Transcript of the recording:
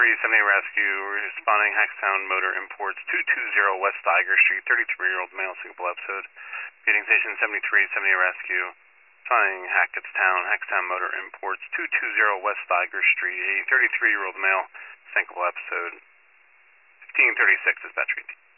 1530 Rescue, responding Hackstown Motor Imports, 220 West Steiger Street, 33-year-old male, single episode. Feeding Station 7370 Rescue, responding Hackstown Motor Imports, 220 West Steiger Street, a 33-year-old male, single episode. 1536 dispatch.